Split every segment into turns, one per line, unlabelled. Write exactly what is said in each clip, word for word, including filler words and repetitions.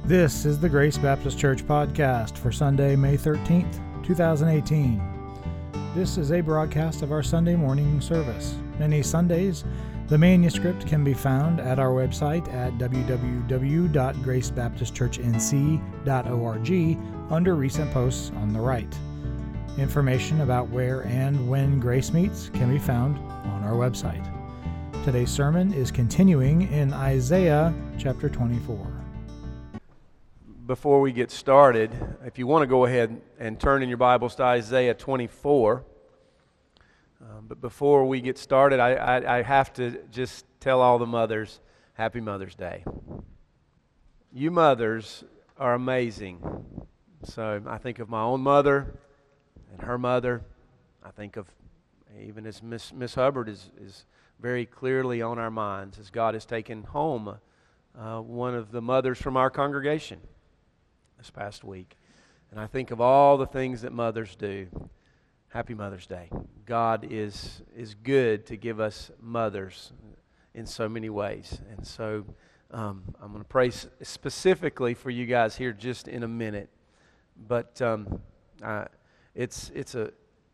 This is the Grace Baptist Church podcast for Sunday, May thirteenth, twenty eighteen. This is a broadcast of our Sunday morning service. Many Sundays, the manuscript can be found at our website at w w w dot grace baptist church n c dot org under Recent Posts on the right. Information about where and when Grace meets can be found on our website. Today's sermon is continuing in Isaiah chapter twenty-four.
Before we get started, if you want to go ahead and turn in your Bibles to Isaiah twenty-four. Um, but before we get started, I, I, I have to just tell all the mothers, Happy Mother's Day. You mothers are amazing. So I think of my own mother and her mother. I think of even as Miss Miss Hubbard is, is very clearly on our minds as God has taken home uh, one of the mothers from our congregation this past week. And I think of all the things that mothers do. Happy Mother's Day. God is is good to give us mothers in so many ways. And so um, I'm going to pray specifically for you guys here just in a minute. But um, I, it's it's a,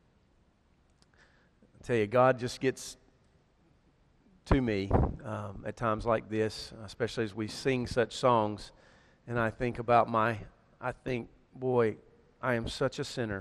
I tell you, God just gets to me um, at times like this, especially as we sing such songs. And I think about my, I think, boy, I am such a sinner.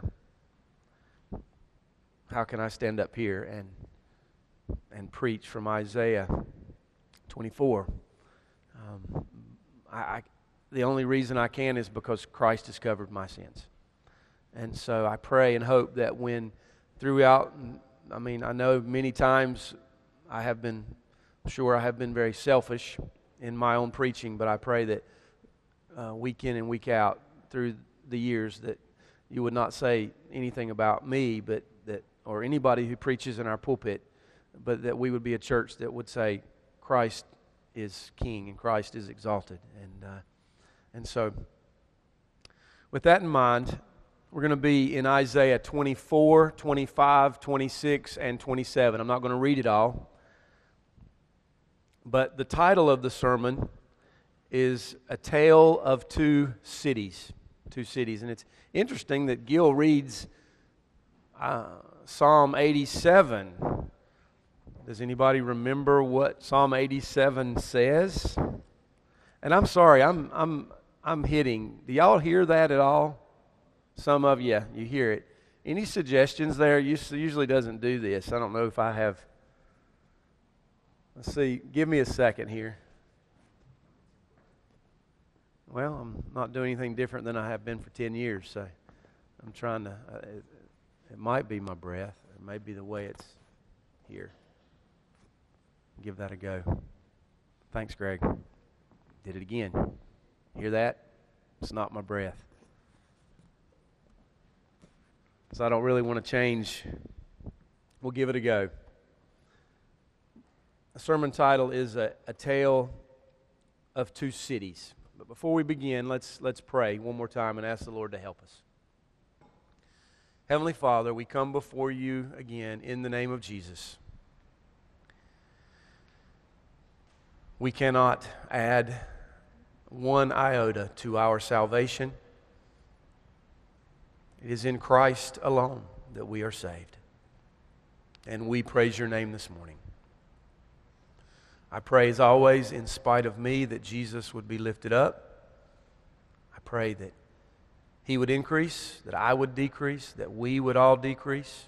How can I stand up here and and preach from Isaiah twenty-four? Um, I, I, the only reason I can is because Christ has covered my sins. And so I pray and hope that when throughout, I mean, I know many times I have been, I'm sure I have been very selfish in my own preaching, but I pray that uh, week in and week out through the years that you would not say anything about me, but that or anybody who preaches in our pulpit, but that we would be a church that would say Christ is King and Christ is exalted. And uh, and so with that in mind, we're going to be in Isaiah twenty-four, twenty-five, twenty-six, and twenty-seven. I'm not going to read it all, but the title of the sermon is A Tale of Two Cities. Two cities. And it's interesting that Gil reads uh, Psalm eighty-seven. Does anybody remember what Psalm eighty-seven says? And I'm sorry, I'm I'm I'm hitting. Do y'all hear that at all? Some of you, you hear it. Any suggestions there? Usually doesn't do this. I don't know if I have. Let's see. Give me a second here. Well, I'm not doing anything different than I have been for ten years, so I'm trying to, uh, it, it might be my breath, it may be the way it's here. Give that a go. Thanks, Greg. Did it again. Hear that? It's not my breath. So I don't really want to change. We'll give it a go. The sermon title is A, a Tale of Two Cities. But before we begin, let's let's pray one more time and ask the Lord to help us. Heavenly Father, we come before you again in the name of Jesus. We cannot add one iota to our salvation. It is in Christ alone that we are saved. And we praise your name this morning. I pray, as always, in spite of me, that Jesus would be lifted up. I pray that he would increase, that I would decrease, that we would all decrease.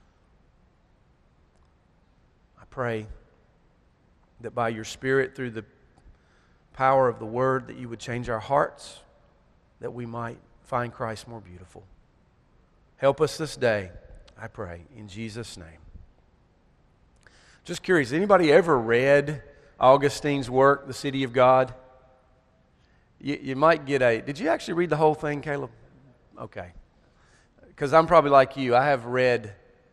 I pray that by your Spirit, through the power of the Word, that you would change our hearts, that we might find Christ more beautiful. Help us this day, I pray, in Jesus' name. Just curious, anybody ever read Augustine's work, The City of God? You, you might get a... Did you actually read the whole thing, Caleb? Okay. Because I'm probably like you. I have read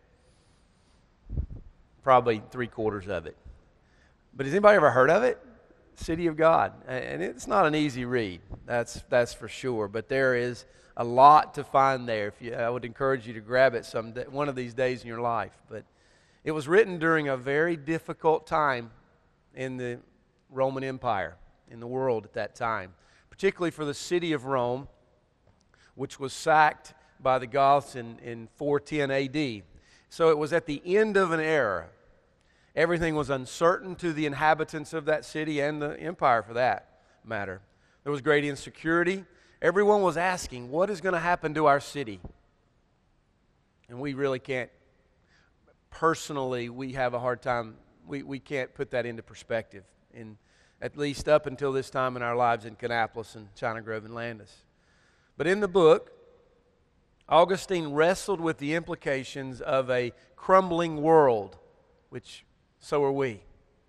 probably three quarters of it. But has anybody ever heard of it? City of God. And it's not an easy read. That's that's for sure. But there is a lot to find there. If you, I would encourage you to grab it some day, one of these days in your life. But it was written during a very difficult time in the Roman Empire, in the world at that time. particularly for the city of Rome, which was sacked by the Goths in, in four ten A D. So it was at the end of an era. Everything was uncertain to the inhabitants of that city and the empire for that matter. There was great insecurity. Everyone was asking, what is going to happen to our city? And we really can't, personally, we have a hard time, we, we can't put that into perspective, in, at least up until this time in our lives in Kannapolis and China Grove and Landis. But in the book, Augustine wrestled with the implications of a crumbling world, which so are we.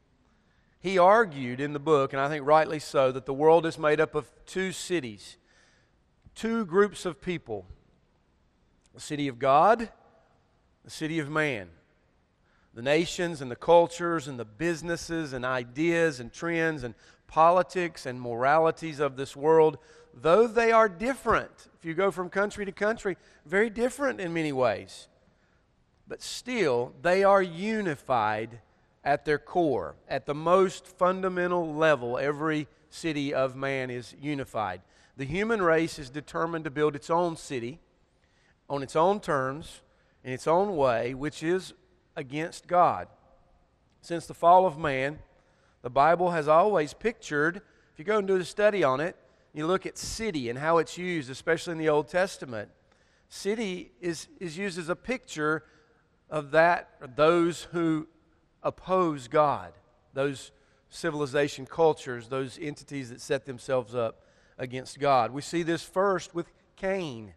He argued in the book, and I think rightly so, that the world is made up of two cities, two groups of people. The city of God, the city of man. The nations and the cultures and the businesses and ideas and trends and politics and moralities of this world, though they are different, if you go from country to country, very different in many ways, but still they are unified at their core. At the most fundamental level, every city of man is unified. The human race is determined to build its own city on its own terms, in its own way, which is against God. Since the fall of man, the Bible has always pictured, if you go and do the study on it, you look at city and how it's used, especially in the Old Testament. City is, is used as a picture of that, or those who oppose God, those civilization cultures, those entities that set themselves up against God. We see this first with Cain.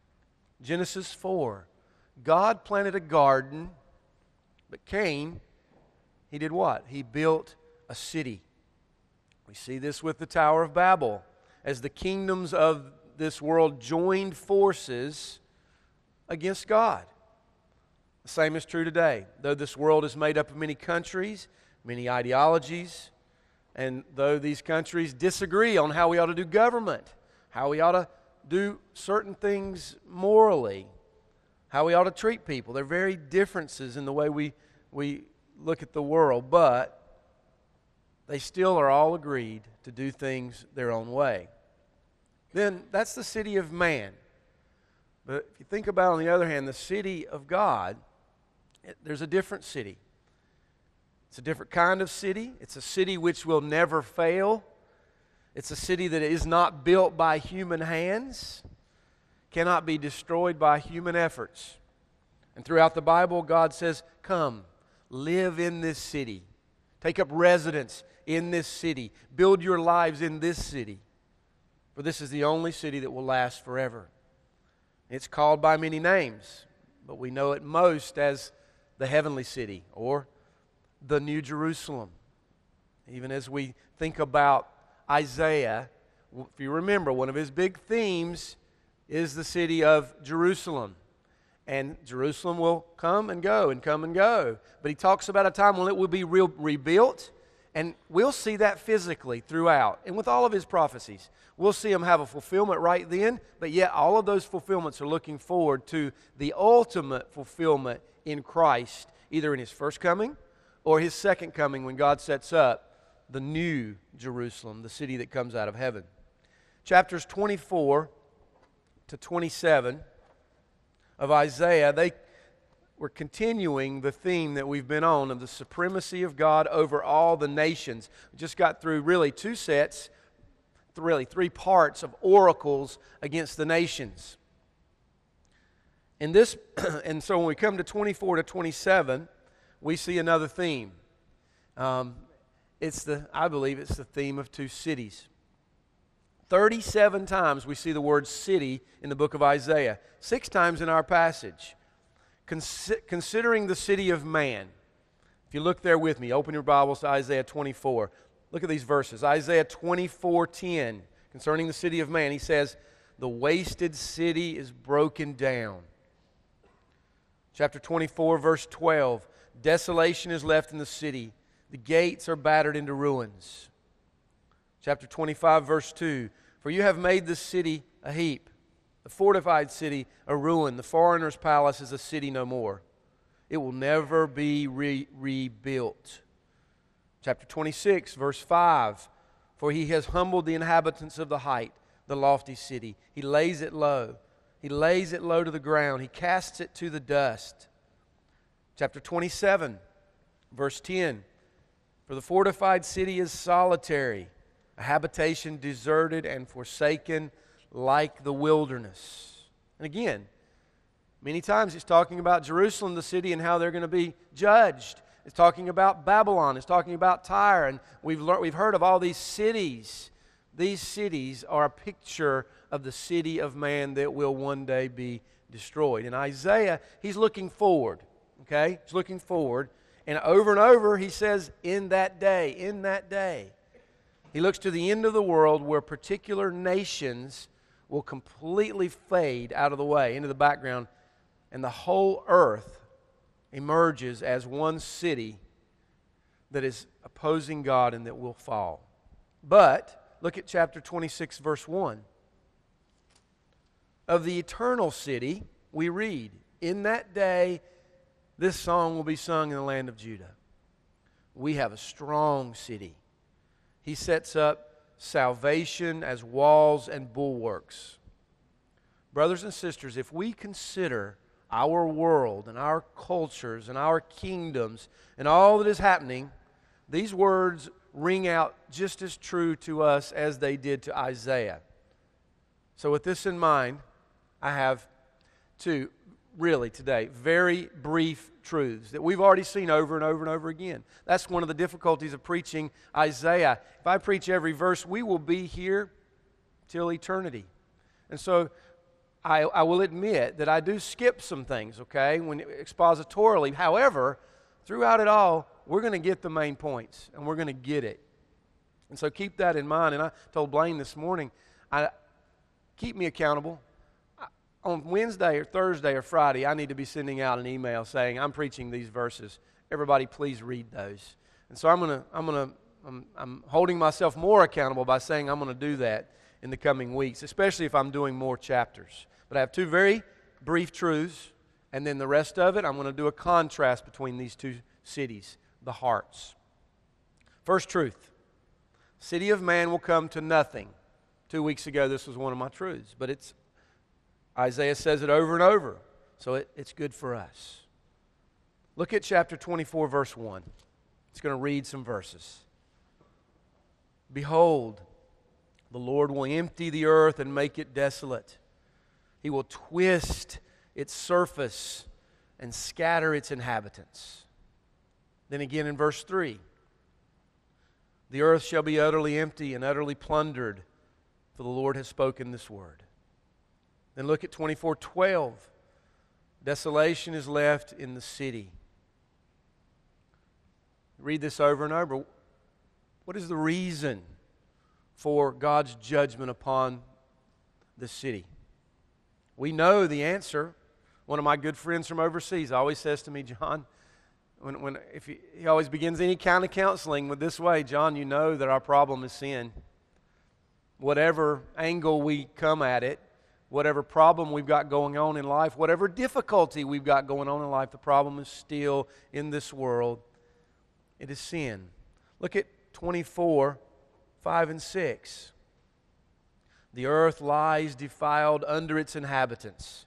Genesis four. God planted a garden, but Cain, he did what? He built a city. We see this with the Tower of Babel. As the kingdoms of this world joined forces against God. The same is true today. Though this world is made up of many countries, many ideologies, and though these countries disagree on how we ought to do government, how we ought to do certain things morally, how we ought to treat people. There are very differences in the way we, we look at the world, but they still are all agreed to do things their own way. Then that's the city of man. But if you think about, on the other hand, the city of God, it, there's a different city. It's a different kind of city. It's a city which will never fail. It's a city that is not built by human hands, cannot be destroyed by human efforts. And throughout the Bible, God says, come, live in this city. Take up residence in this city. Build your lives in this city. For this is the only city that will last forever. It's called by many names, but we know it most as the heavenly city or the New Jerusalem. Even as we think about Isaiah, if you remember, one of his big themes is the city of Jerusalem. And Jerusalem will come and go and come and go. But he talks about a time when it will be real, rebuilt. And we'll see that physically throughout. And with all of his prophecies, we'll see them have a fulfillment right then. But yet all of those fulfillments are looking forward to the ultimate fulfillment in Christ, either in his first coming or his second coming when God sets up the new Jerusalem, the city that comes out of heaven. Chapters twenty-four to twenty-seven of Isaiah, they were continuing the theme that we've been on of the supremacy of God over all the nations. We just got through really two sets, really three parts of oracles against the nations. And this, and so when we come to twenty-four to twenty-seven, we see another theme. Um, it's the, I believe it's the theme of two cities. thirty-seven times we see the word city in the book of Isaiah. Six times in our passage. Consi- considering the city of man. If you look there with me, open your Bibles to Isaiah twenty-four. Look at these verses. Isaiah twenty-four ten, concerning the city of man, he says, the wasted city is broken down. Chapter twenty-four, verse twelve, desolation is left in the city. The gates are battered into ruins. Chapter twenty-five, verse two, for you have made the city a heap, the fortified city a ruin. The foreigner's palace is a city no more. It will never be re- rebuilt. Chapter twenty-six, verse five, For he has humbled the inhabitants of the height, the lofty city. He lays it low. He lays it low to the ground. He casts it to the dust. Chapter twenty-seven, verse ten. For the fortified city is solitary, a habitation deserted and forsaken like the wilderness. And again, many times it's talking about Jerusalem, the city, and how they're going to be judged. It's talking about Babylon. It's talking about Tyre. And we've learned, we've heard of all these cities. These cities are a picture of the city of man that will one day be destroyed. In Isaiah, he's looking forward. Okay? He's looking forward. And over and over, he says, in that day, in that day. He looks to the end of the world where particular nations will completely fade out of the way, into the background, and the whole earth emerges as one city that is opposing God and that will fall. But, look at chapter twenty-six, verse one. Of the eternal city, we read, in that day, this song will be sung in the land of Judah. We have a strong city. He sets up salvation as walls and bulwarks. Brothers and sisters, if we consider our world and our cultures and our kingdoms and all that is happening, these words ring out just as true to us as they did to Isaiah. So with this in mind, I have two, really today, very brief truths that we've already seen over and over and over again. That's one of the difficulties of preaching Isaiah. If I preach every verse, we will be here till eternity. And so I, I will admit that I do skip some things, okay, when expositorily. However, throughout it all, we're going to get the main points, and we're going to get it. And so keep that in mind. And I told Blaine this morning, I keep me accountable. I, on Wednesday or Thursday or Friday, I need to be sending out an email saying, I'm preaching these verses. Everybody, please read those. And so I'm going to, I'm going to, I'm, I'm holding myself more accountable by saying I'm going to do that in the coming weeks, especially if I'm doing more chapters. But I have two very brief truths, and then the rest of it, I'm going to do a contrast between these two cities, the hearts. First truth, city of man will come to nothing. Two weeks ago, this was one of my truths, but it's Isaiah says it over and over, so it, it's good for us. Look at chapter twenty-four, verse one. It's going to read some verses. Behold, the Lord will empty the earth and make it desolate. He will twist its surface and scatter its inhabitants. Then again in verse three, the earth shall be utterly empty and utterly plundered, for the Lord has spoken this word. Then look at twenty-four twelve. Desolation is left in the city. Read this over and over. What is the reason for God's judgment upon the city? We know the answer. One of my good friends from overseas always says to me, John, when, when if he, he always begins any kind of counseling with this way, John, you know that our problem is sin. Whatever angle we come at it, whatever problem we've got going on in life, whatever difficulty we've got going on in life, the problem is still in this world. It is sin. Look at twenty-four, five and six. The earth lies defiled under its inhabitants.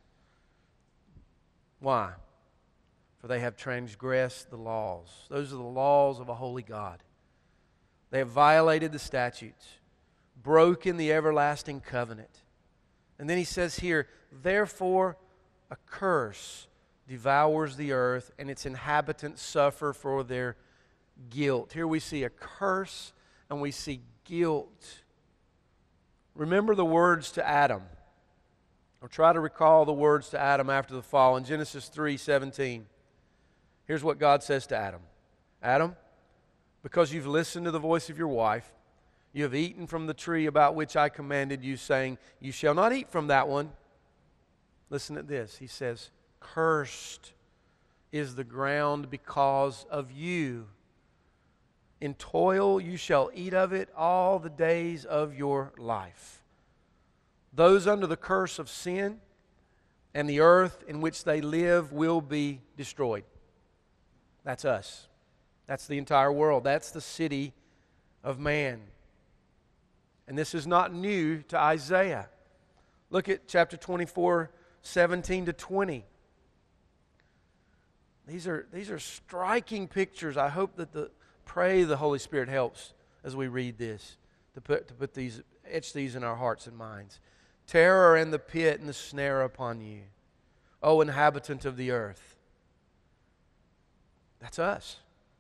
Why? For they have transgressed the laws. Those are the laws of a holy God. They have violated the statutes, broken the everlasting covenant. And then he says here, therefore a curse devours the earth, and its inhabitants suffer for their guilt. Here we see a curse and we see guilt. Remember the words to Adam, or try to recall the words to Adam after the fall in Genesis three seventeen. Here's what God says to Adam. Adam, because you've listened to the voice of your wife, you have eaten from the tree about which I commanded you, saying, you shall not eat from that one. Listen to this. He says, cursed is the ground because of you. In toil you shall eat of it all the days of your life. Those under the curse of sin and the earth in which they live will be destroyed. That's us. That's the entire world. That's the city of man. And this is not new to Isaiah. Look at chapter twenty-four, seventeen to twenty. These are, these are striking pictures. I hope that the pray the Holy Spirit helps as we read this to put, to put these, etch these in our hearts and minds. Terror and the pit and the snare upon you, O inhabitant of the earth. That's us.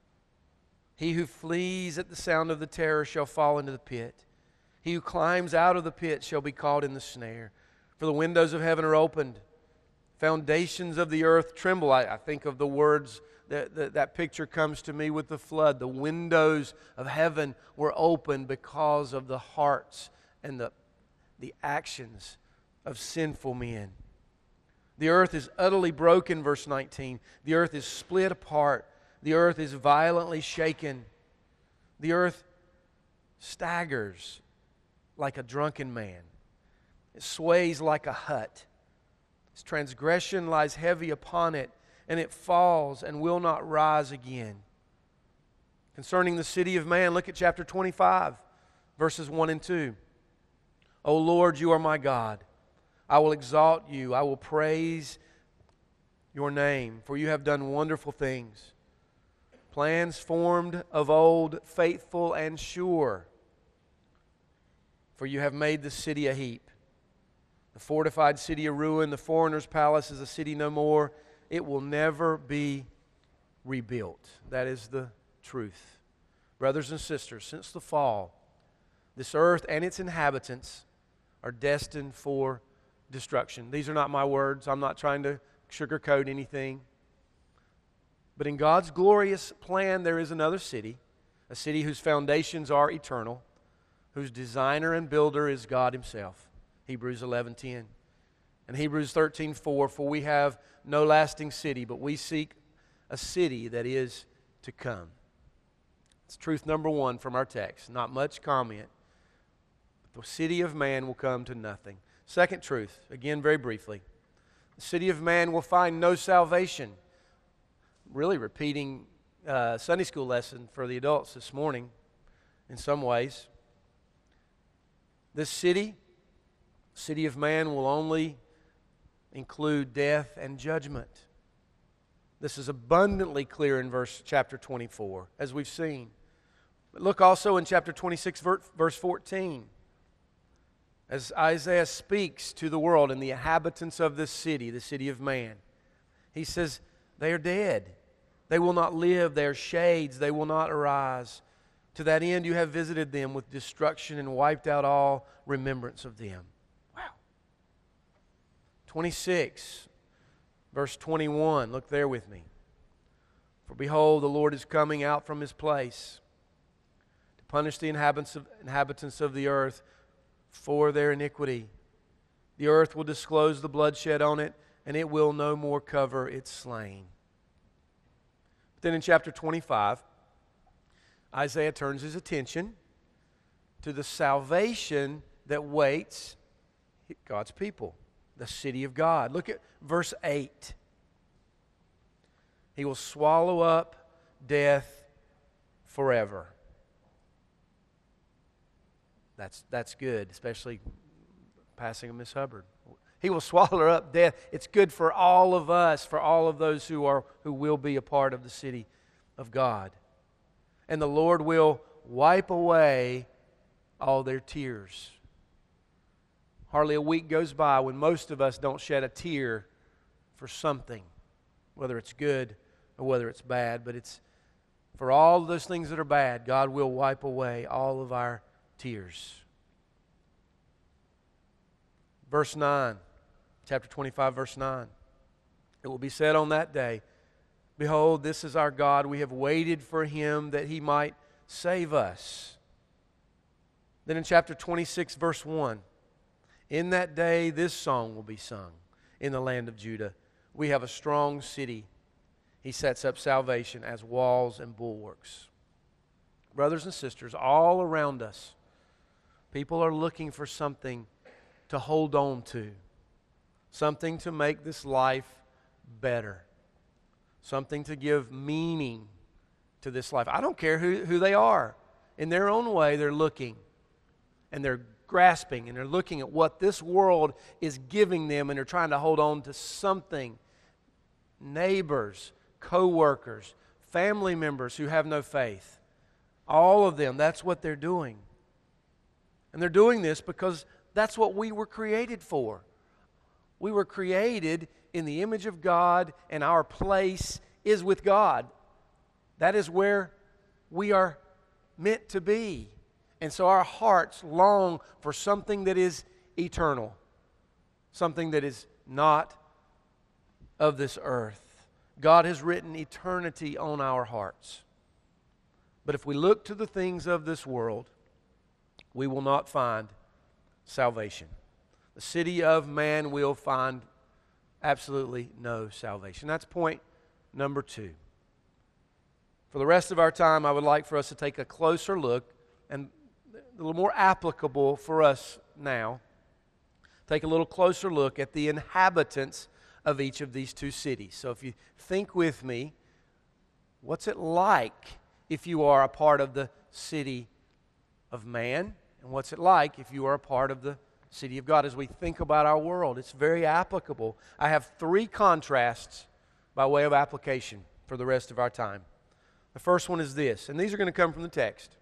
He who flees at the sound of the terror shall fall into the pit. He who climbs out of the pit shall be caught in the snare. For the windows of heaven are opened. Foundations of the earth tremble. I, I think of the words, that, that, that picture comes to me with the flood. The windows of heaven were opened because of the hearts and the, the actions of sinful men. The earth is utterly broken, verse nineteen. The earth is split apart. The earth is violently shaken. The earth staggers like a drunken man. It sways like a hut. Its transgression lies heavy upon it, and it falls and will not rise again. Concerning the city of man, look at chapter twenty-five, verses one and two. O Lord, you are my God. I will exalt you. I will praise your name, for you have done wonderful things. Plans formed of old, faithful and sure. For you have made the city a heap. The fortified city a ruin, the foreigner's palace is a city no more. It will never be rebuilt. That is the truth. Brothers and sisters, since the fall, this earth and its inhabitants are destined for destruction. These are not my words. I'm not trying to sugarcoat anything. But in God's glorious plan, there is another city, a city whose foundations are eternal, whose designer and builder is God Himself. Hebrews eleven ten. And Hebrews thirteen four, for we have no lasting city, but we seek a city that is to come. It's truth number one from our text. Not much comment. The city of man will come to nothing. Second truth, again very briefly. The city of man will find no salvation. Really repeating uh, Sunday school lesson for the adults this morning in some ways. This city, city of man, will only include death and judgment. This is abundantly clear in verse chapter twenty-four, as we've seen. But look also in chapter twenty-six, verse fourteen. As Isaiah speaks to the world and the inhabitants of this city, the city of man, he says, they are dead. They will not live. They are shades. They will not arise. To that end you have visited them with destruction and wiped out all remembrance of them. Wow. twenty-six, verse twenty-one. Look there with me. For behold, the Lord is coming out from His place to punish the inhabitants of, inhabitants of the earth for their iniquity. The earth will disclose the bloodshed on it, and it will no more cover its slain. But then in chapter twenty-five, Isaiah turns his attention to the salvation that waits God's people, the city of God. Look at verse eight. He will swallow up death forever. That's, that's good, especially passing of Miss Hubbard. He will swallow up death. It's good for all of us, for all of those who are who will be a part of the city of God. And the Lord will wipe away all their tears. Hardly a week goes by when most of us don't shed a tear for something, whether it's good or whether it's bad. But it's for all of those things that are bad, God will wipe away all of our tears. Verse nine, chapter twenty-five, verse nine. It will be said on that day, behold, this is our God. We have waited for Him that He might save us. Then in chapter twenty-six, verse one, in that day this song will be sung in the land of Judah. We have a strong city. He sets up salvation as walls and bulwarks. Brothers and sisters, all around us, people are looking for something to hold on to, something to make this life better, something to give meaning to this life. I don't care who, who they are. In their own way, they're looking. and they're grasping and they're looking at what this world is giving them, and they're trying to hold on to something. Neighbors, co-workers, family members who have no faith. All of them, that's what they're doing. And they're doing this because that's what we were created for. We were created in the image of God, and our place is with God. That is where we are meant to be. And so our hearts long for something that is eternal, something that is not of this earth. God has written eternity on our hearts. But if we look to the things of this world, we will not find salvation. The city of man will find absolutely no salvation. That's point number two. For the rest of our time, I would like for us to take a closer look, and a little more applicable for us now, take a little closer look at the inhabitants of each of these two cities. So if you think with me, what's it like if you are a part of the city of man? And what's it like if you are a part of the city of God? As we think about our world, it's very applicable. I have three contrasts by way of application for the rest of our time. The first one is this, and these are going to come from the text.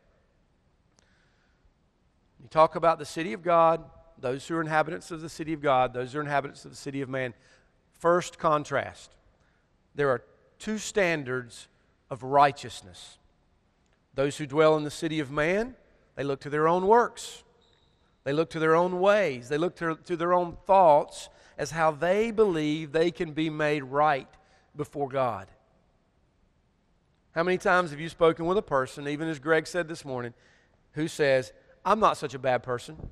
You talk about the city of God, those who are inhabitants of the city of God, those who are inhabitants of the city of man. First contrast. There are two standards of righteousness. Those who dwell in the city of man, they look to their own works. They look to their own ways. They look to, to their own thoughts as how they believe they can be made right before God. How many times have you spoken with a person, even as Greg said this morning, who says, I'm not such a bad person.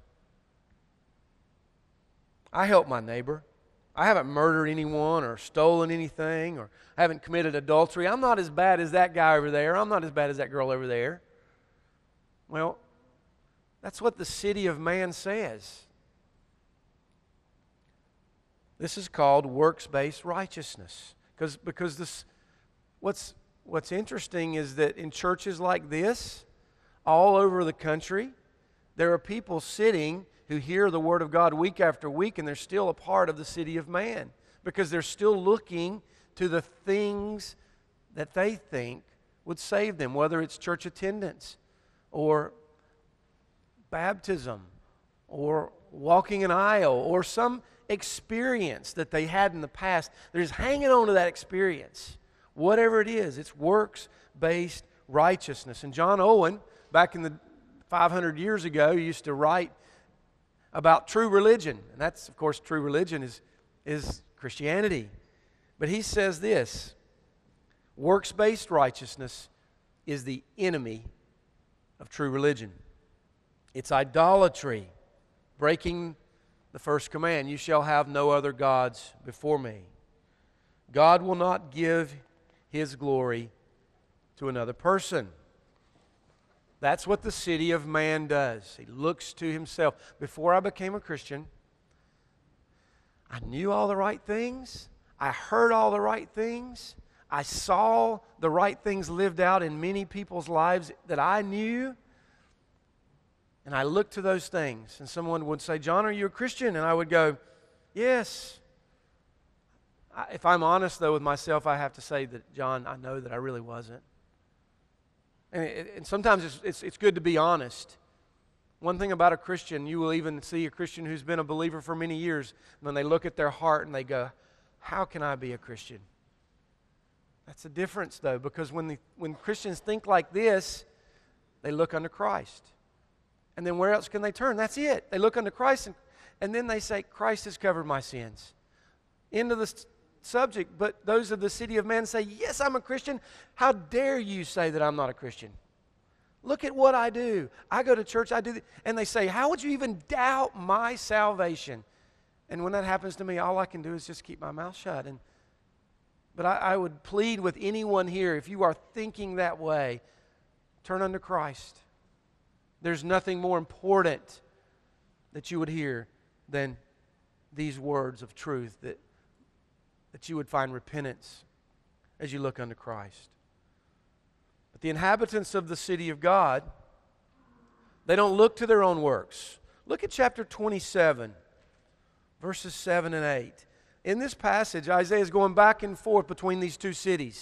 I help my neighbor. I haven't murdered anyone or stolen anything, or I haven't committed adultery. I'm not as bad as that guy over there. I'm not as bad as that girl over there. Well, that's what the city of man says. This is called works-based righteousness. Because because this, what's what's interesting is that in churches like this, all over the country, there are people sitting who hear the Word of God week after week, and they're still a part of the city of man because they're still looking to the things that they think would save them, whether it's church attendance or baptism or walking an aisle or some experience that they had in the past. They're just hanging on to that experience. Whatever it is, it's works-based righteousness. And John Owen, back in the five hundred years ago, used to write about true religion. And that's, of course, true religion is, is Christianity. But he says this, works-based righteousness is the enemy of true religion. It's idolatry, breaking the first command, you shall have no other gods before me. God will not give His glory to another person. That's what the city of man does. He looks to himself. Before I became a Christian, I knew all the right things. I heard all the right things. I saw the right things lived out in many people's lives that I knew. And I looked to those things. And someone would say, John, are you a Christian? And I would go, yes. I, if I'm honest, though, with myself, I have to say that, John, I know that I really wasn't. And, it, and sometimes it's, it's, it's good to be honest. One thing about a Christian, you will even see a Christian who's been a believer for many years, when they look at their heart and they go, how can I be a Christian? That's the difference, though, because when, the, when Christians think like this, they look unto Christ. And then where else can they turn? That's it. They look unto Christ, and, and then they say, Christ has covered my sins. End of the s- subject. But those of the city of man say, yes, I'm a Christian. How dare you say that I'm not a Christian? Look at what I do. I go to church, I do th-. And they say, how would you even doubt my salvation? And when that happens to me, all I can do is just keep my mouth shut. And But I, I would plead with anyone here, if you are thinking that way, turn unto Christ. There's nothing more important that you would hear than these words of truth, that, that you would find repentance as you look unto Christ. But the inhabitants of the city of God, They don't look to their own works. Look at chapter twenty-seven, verses seven and eight. In this passage, Isaiah is going back and forth between these two cities.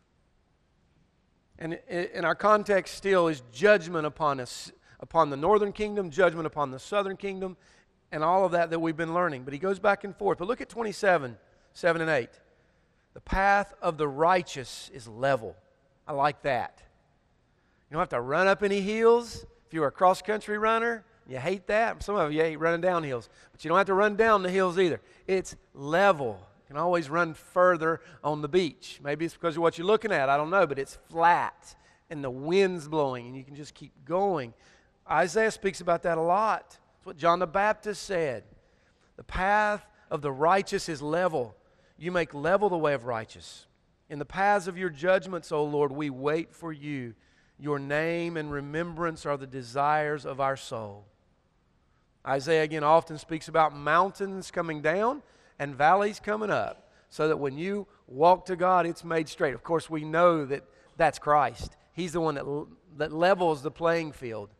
And in our context still is judgment upon us, upon the northern kingdom, judgment upon the southern kingdom, and all of that that we've been learning. But he goes back and forth. But look at twenty-seven, seven and eight. The path of the righteous is level. I like that. You don't have to run up any hills. If you're a cross-country runner, you hate that. Some of you hate running down hills. But you don't have to run down the hills either. It's level. You can always run further on the beach. Maybe it's because of what you're looking at. I don't know. But it's flat. And the wind's blowing. And you can just keep going. Isaiah speaks about that a lot. That's what John the Baptist said. The path of the righteous is level. You make level the way of righteous. In the paths of your judgments, O Lord, we wait for you. Your name and remembrance are the desires of our soul. Isaiah again often speaks about mountains coming down and valleys coming up, so that when you walk to God, it's made straight. Of course, we know that that's Christ. He's the one that, that levels the playing field,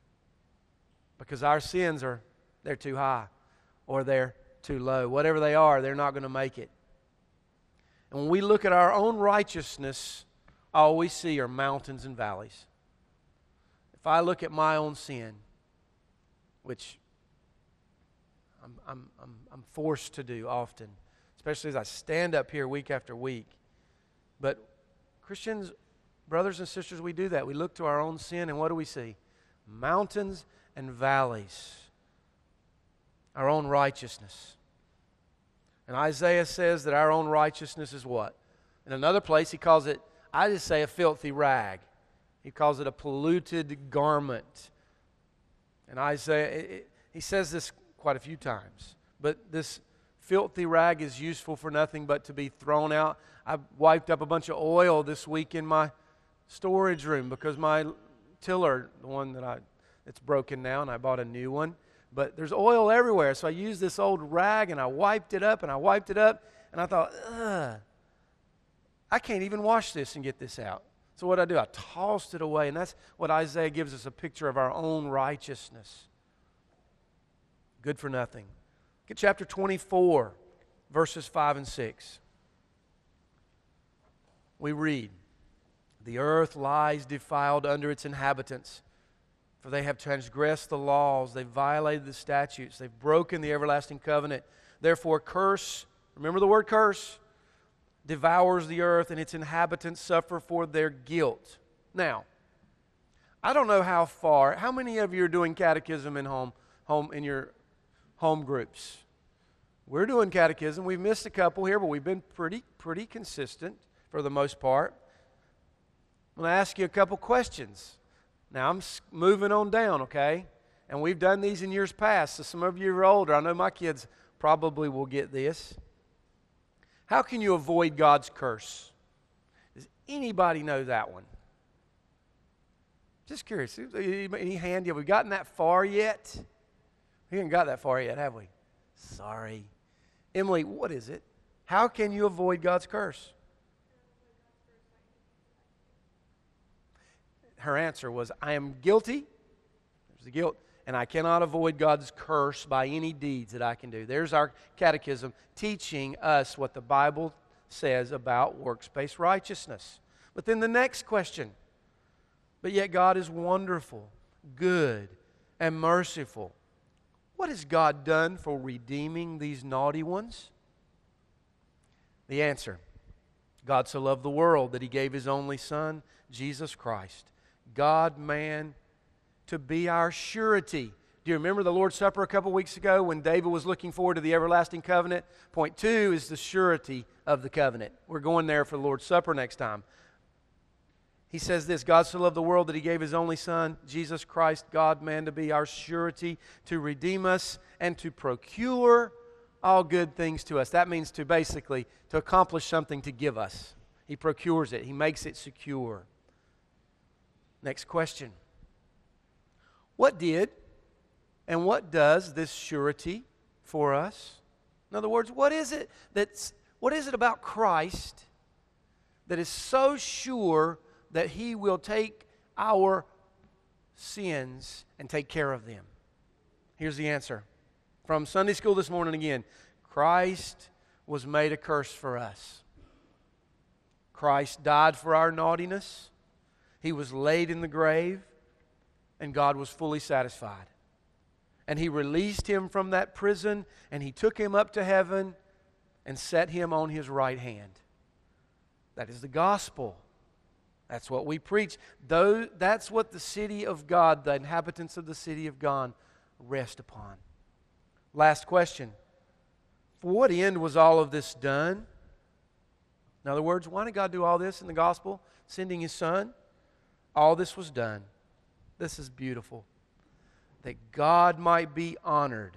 because our sins are, they're too high or they're too low. Whatever they are, they're not going to make it. And when we look at our own righteousness, all we see are mountains and valleys. If I look at my own sin, which I'm, I'm, I'm, I'm forced to do often, especially as I stand up here week after week. But Christians, brothers and sisters, we do that. We look to our own sin, and what do we see? Mountains and valleys. Our own righteousness. And Isaiah says that our own righteousness is what? In another place, he calls it, I just say, a filthy rag. He calls it a polluted garment. And Isaiah, it, it, he says this quite a few times. But this filthy rag is useful for nothing but to be thrown out. I wiped up a bunch of oil this week in my storage room because my tiller, the one that I, it's broken now, and I bought a new one. But there's oil everywhere, so I used this old rag and I wiped it up and I wiped it up, and I thought, ugh, I can't even wash this and get this out. So what did I do? I tossed it away, and that's what Isaiah gives us, a picture of our own righteousness. Good for nothing. Look at chapter twenty-four, verses five and six. We read, the earth lies defiled under its inhabitants, for they have transgressed the laws, they've violated the statutes, they've broken the everlasting covenant. Therefore curse, remember the word curse, devours the earth, and its inhabitants suffer for their guilt. Now, I don't know how far, how many of you are doing catechism in home, home in your home groups? We're doing catechism. We've missed a couple here, but we've been pretty, pretty consistent for the most part. I'm going to ask you a couple questions. Now, I'm moving on down, okay? And we've done these in years past, so some of you are older. I know my kids probably will get this. How can you avoid God's curse? Does anybody know that one? Just curious. Any hand? Have we gotten that far yet? We haven't got that far yet, have we? Sorry. Emily, what is it? How can you avoid God's curse? Her answer was, I am guilty. There's the guilt. And I cannot avoid God's curse by any deeds that I can do. There's our catechism teaching us what the Bible says about works-based righteousness. But then the next question, but yet God is wonderful, good, and merciful. What has God done for redeeming these naughty ones? The answer, God so loved the world that He gave His only Son, Jesus Christ, God, man, to be our surety. Do you remember the Lord's Supper a couple weeks ago when David was looking forward to the everlasting covenant? Point two is the surety of the covenant. We're going there for the Lord's Supper next time. He says this, God so loved the world that He gave His only Son, Jesus Christ, God, man, to be our surety, to redeem us, and to procure all good things to us. That means to basically, to accomplish something to give us. He procures it. He makes it secure. Next question. What did and what does this surety for us? In other words, what is it that's, what is it about Christ that is so sure that He will take our sins and take care of them? Here's the answer. From Sunday school this morning again. Christ was made a curse for us. Christ died for our naughtiness. He was laid in the grave, and God was fully satisfied. And He released Him from that prison, and He took Him up to heaven and set Him on His right hand. That is the gospel. That's what we preach. Though, that's what the city of God, the inhabitants of the city of God, rest upon. Last question. For what end was all of this done? In other words, why did God do all this in the gospel? Sending His Son? All this was done. This is beautiful. That God might be honored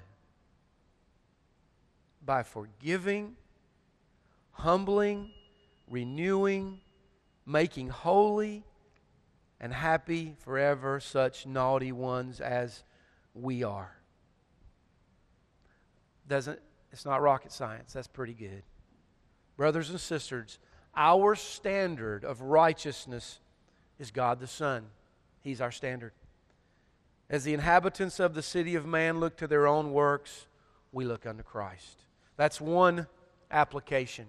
by forgiving, humbling, renewing, making holy, and happy forever such naughty ones as we are. Doesn't, it's not rocket science. That's pretty good. Brothers and sisters, our standard of righteousness is God the Son. He's our standard. As the inhabitants of the city of man look to their own works, we look unto Christ. That's one application.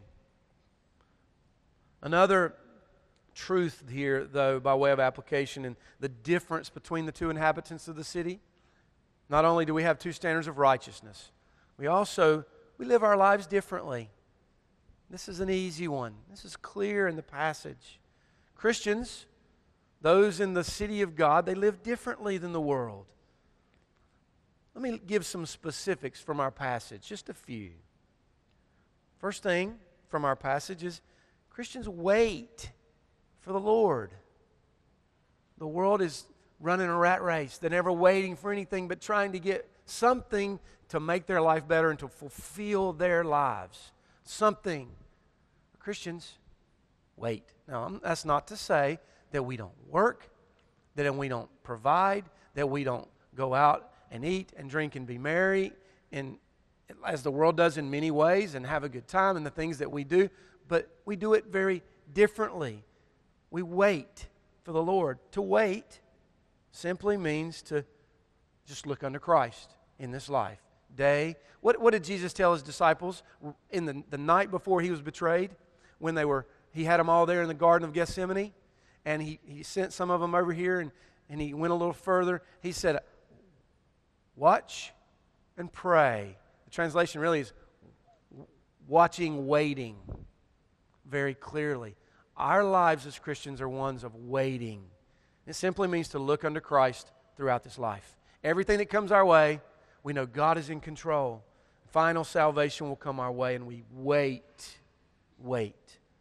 Another truth here, though, by way of application, and the difference between the two inhabitants of the city. Not only do we have two standards of righteousness, we also, we live our lives differently. This is an easy one. This is clear in the passage. Christians, those in the city of God, they live differently than the world. Let me give some specifics from our passage, just a few. First thing from our passage is Christians wait for the Lord. The world is running a rat race. They're never waiting for anything but trying to get something to make their life better and to fulfill their lives. Something. Christians wait. Now, that's not to say that we don't work, that we don't provide, that we don't go out and eat and drink and be merry, and as the world does in many ways, and have a good time in the things that we do, but we do it very differently. We wait for the Lord. To wait simply means to just look unto Christ in this life. Day. What, what did Jesus tell His disciples in the, the night before He was betrayed? When they were, He had them all there in the Garden of Gethsemane, and He, he sent some of them over here, and, and He went a little further. He said, watch and pray. The translation really is watching, waiting, very clearly. Our lives as Christians are ones of waiting. It simply means to look unto Christ throughout this life. Everything that comes our way, we know God is in control. Final salvation will come our way, and we wait, wait.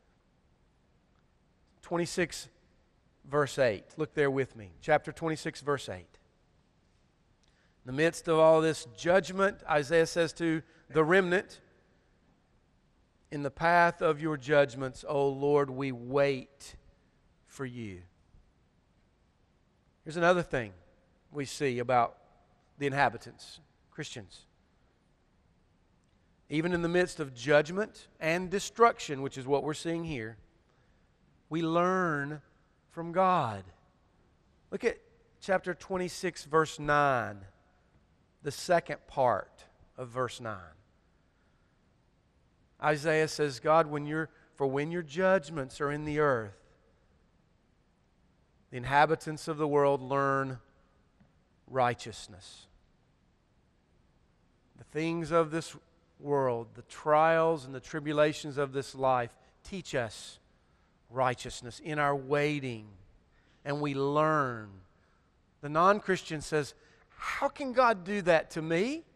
twenty-six, verse eight. Look there with me. Chapter twenty-six, verse eight. In the midst of all this judgment, Isaiah says to the remnant, in the path of your judgments, O Lord, we wait for you. Here's another thing we see about the inhabitants, Christians. Even in the midst of judgment and destruction, which is what we're seeing here, we learn from God. Look at chapter twenty-six, verse nine, the second part of verse nine. Isaiah says, God, when you're, for when your judgments are in the earth, the inhabitants of the world learn righteousness. The things of this world, the trials and the tribulations of this life, teach us righteousness in our waiting, and we learn. The non-Christian says, how can God do that to me?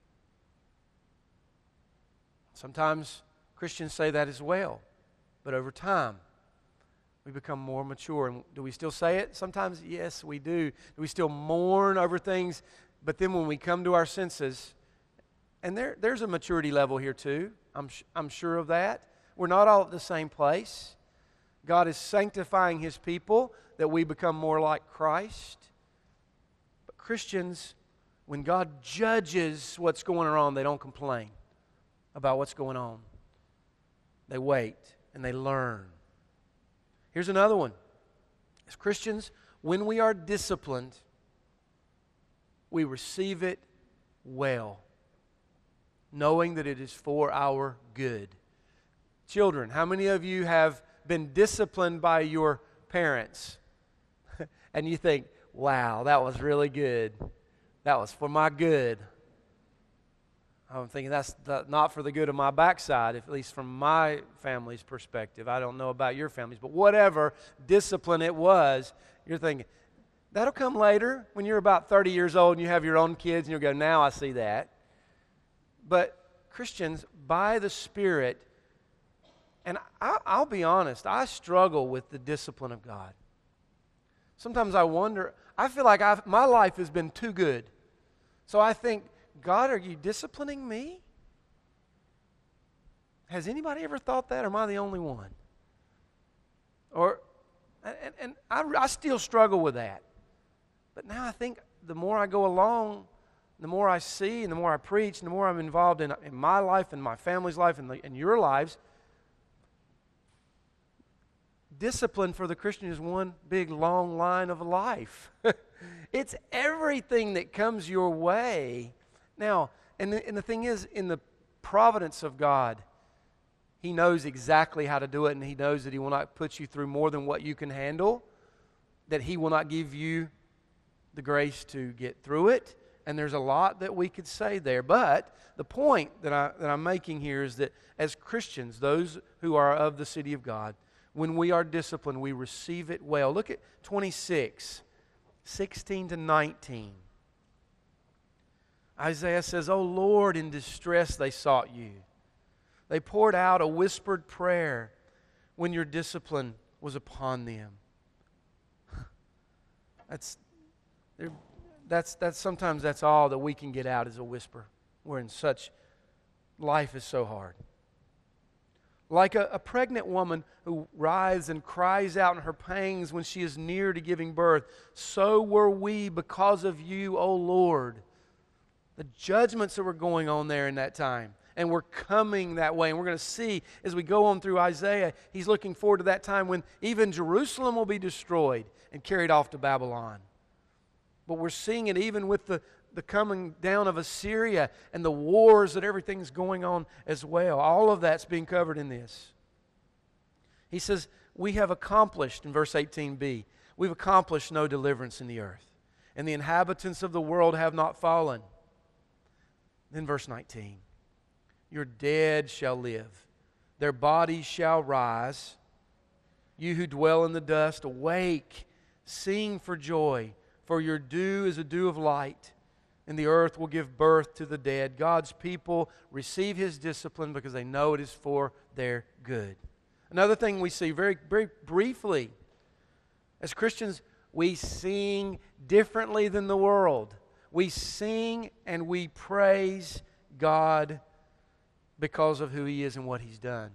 Sometimes Christians say that as well, but over time, we become more mature. And do we still say it? Sometimes, yes, we do. Do we still mourn over things? But then when we come to our senses, and there, there's a maturity level here too. I'm, I'm sure of that. We're not all at the same place. God is sanctifying His people that we become more like Christ. But Christians, when God judges what's going on, they don't complain about what's going on. They wait and they learn. Here's another one. As Christians, when we are disciplined, we receive it well, knowing that it is for our good. Children, how many of you have been disciplined by your parents? And you think, wow, that was really good. That was for my good. I'm thinking that's the, not for the good of my backside, at least from my family's perspective. I don't know about your families, but whatever discipline it was, you're thinking, that'll come later when you're about thirty years old and you have your own kids and you'll go, now I see that. But Christians, by the Spirit, and I, I'll be honest, I struggle with the discipline of God. Sometimes I wonder, I feel like I've, my life has been too good. So I think, God, are you disciplining me? Has anybody ever thought that, or am I the only one? Or, and, and I, I still struggle with that. But now I think the more I go along, the more I see and the more I preach and the more I'm involved in, in my life and my family's life and, the, and your lives, discipline for the Christian is one big long line of life. It's everything that comes your way. Now, and the, and the thing is, in the providence of God, He knows exactly how to do it, and He knows that He will not put you through more than what you can handle, that He will not give you the grace to get through it. And there's a lot that we could say there. But the point that, I, that I'm making here is that as Christians, those who are of the city of God, when we are disciplined, we receive it well. Look at twenty-six, sixteen to nineteen. Isaiah says, "O Lord, in distress they sought you. They poured out a whispered prayer when your discipline was upon them." That's, that's, that's sometimes that's all that we can get out is a whisper. We're in such, life is so hard. Like a, a pregnant woman who writhes and cries out in her pangs when she is near to giving birth, so were we because of you, O Lord. The judgments that were going on there in that time. And we're coming that way. And we're going to see as we go on through Isaiah, he's looking forward to that time when even Jerusalem will be destroyed and carried off to Babylon. But we're seeing it even with the, the coming down of Assyria and the wars that everything's going on as well. All of that's being covered in this. He says, we have accomplished, in verse eighteen b, we've accomplished no deliverance in the earth, and the inhabitants of the world have not fallen. Then verse nineteen, your dead shall live, their bodies shall rise. You who dwell in the dust, awake, sing for joy, for your dew is a dew of light, and the earth will give birth to the dead. God's people receive His discipline because they know it is for their good. Another thing we see very, very briefly, as Christians, we sing differently than the world. We sing and we praise God because of who He is and what He's done.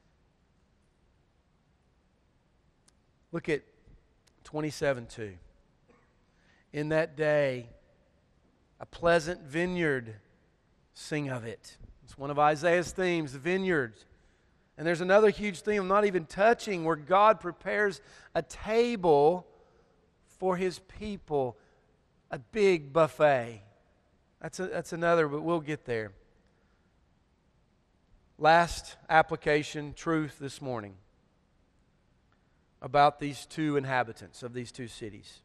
Look at twenty-seven two. In that day, a pleasant vineyard, sing of it. It's one of Isaiah's themes, the vineyard. And there's another huge theme I'm not even touching, where God prepares a table for His people, a big buffet. That's, a, that's another, but we'll get there. Last application, truth this morning about these two inhabitants of these two cities.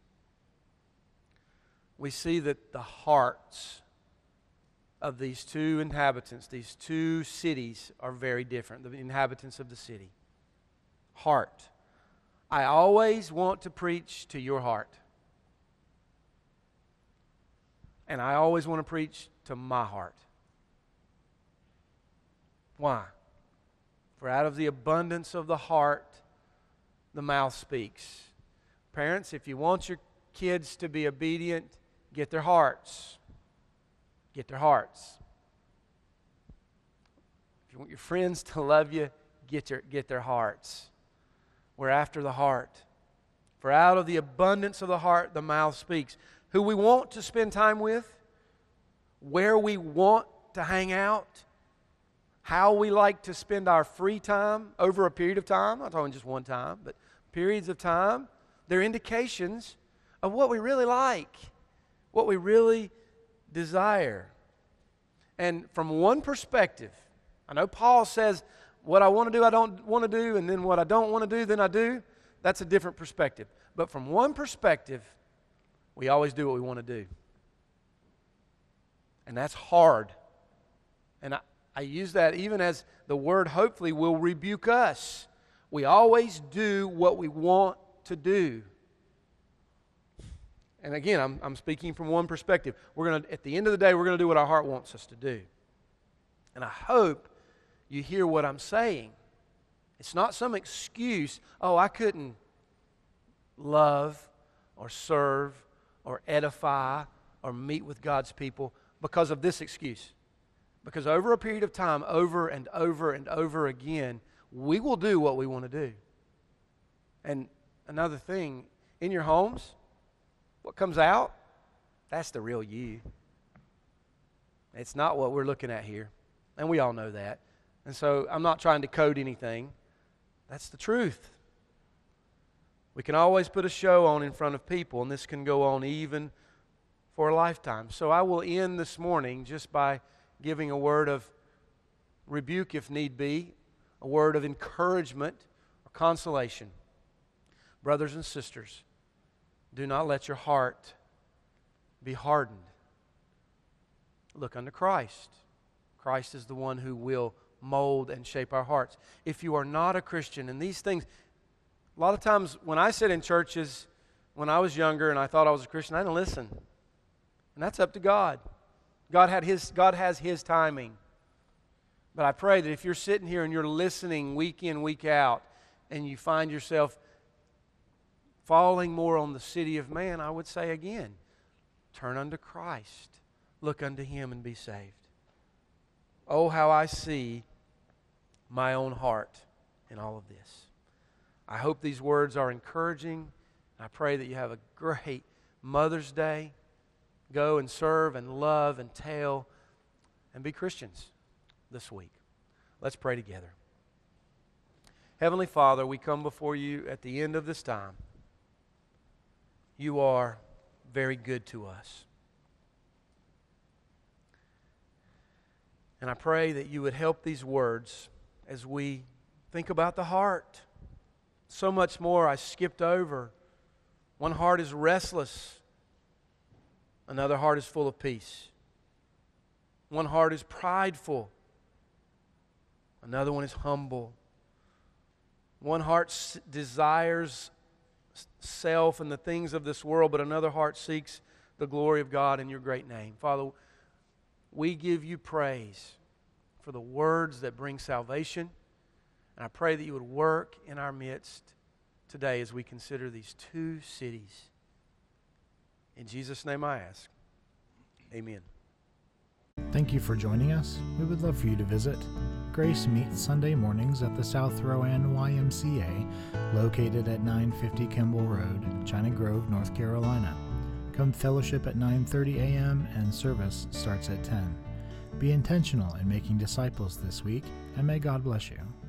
We see that the hearts of these two inhabitants, these two cities, are very different. The inhabitants of the city. Heart. I always want to preach to your heart. And I always want to preach to my heart. Why? For out of the abundance of the heart, the mouth speaks. Parents, if you want your kids to be obedient, get their hearts. Get their hearts. If you want your friends to love you, get their, get their hearts. We're after the heart. For out of the abundance of the heart, the mouth speaks. Who we want to spend time with, where we want to hang out, how we like to spend our free time over a period of time. I'm not talking just one time, but periods of time. They're indications of what we really like, what we really desire. And from one perspective, I know Paul says, what I want to do, I don't want to do, and then what I don't want to do, then I do. That's a different perspective. But from one perspective, we always do what we want to do. And that's hard. And I, I use that even as the word hopefully will rebuke us. We always do what we want to do. And again, I'm, I'm speaking from one perspective. We're going to, at the end of the day, we're going to do what our heart wants us to do. And I hope you hear what I'm saying. It's not some excuse, oh, I couldn't love or serve or edify or meet with God's people because of this excuse. Because over a period of time, over and over and over again, we will do what we want to do. And another thing, in your homes, what comes out, that's the real you. It's not what we're looking at here. And we all know that. And so I'm not trying to code anything. That's the truth. We can always put a show on in front of people, and this can go on even for a lifetime. So I will end this morning just by giving a word of rebuke if need be, a word of encouragement or consolation. Brothers and sisters, do not let your heart be hardened. Look unto Christ. Christ is the one who will mold and shape our hearts. If you are not a Christian, and these things, a lot of times when I sit in churches, when I was younger and I thought I was a Christian, I didn't listen. And that's up to God. God had his, God has His timing. But I pray that if you're sitting here and you're listening week in, week out, and you find yourself falling more on the city of man, I would say again, turn unto Christ. Look unto Him and be saved. Oh, how I see my own heart in all of this. I hope these words are encouraging. I pray that you have a great Mother's Day. Go and serve and love and tell and be Christians this week. Let's pray together. Heavenly Father, we come before you at the end of this time. You are very good to us. And I pray that you would help these words as we think about the heart. So much more I skipped over. One heart is restless. Another heart is full of peace. One heart is prideful. Another one is humble. One heart s- desires self and the things of this world, but another heart seeks the glory of God in your great name. Father, we give you praise for the words that bring salvation. And I pray that you would work in our midst today as we consider these two cities. In Jesus' name I ask. Amen.
Thank you for joining us. We would love for you to visit. Grace meets Sunday mornings at the South Rowan Y M C A, located at nine fifty Kimball Road, China Grove, North Carolina. Come fellowship at nine thirty a.m. and service starts at ten. Be intentional in making disciples this week, and may God bless you.